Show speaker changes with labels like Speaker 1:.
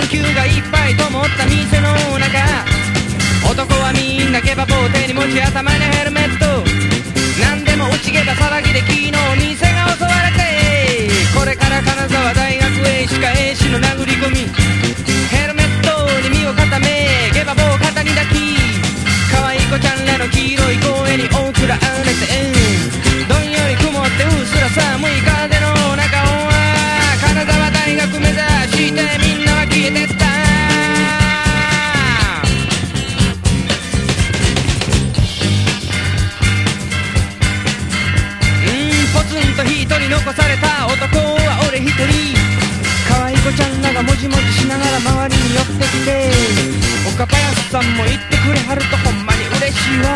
Speaker 1: 級がいっぱいと思った店の中、男はみんなゲバ棒手に持ち頭にヘルメット、何でも打ちゲバ騒ぎで昨日店が襲われて、これから金沢大学へ歯科衛師の殴り込み、ヘルメットに身を固めゲバ棒肩に抱き、可愛い子ちゃんらの黄色い声に送られて、どんより曇ってうっすら寒い風の中を金沢大学目指してみんなは消えてった。ポツンと一人残された男は俺一人、可愛い子ちゃんらがもじもじしながら周りに寄ってきて、岡林さんも言ってくれはるとほんまに嬉しいわ。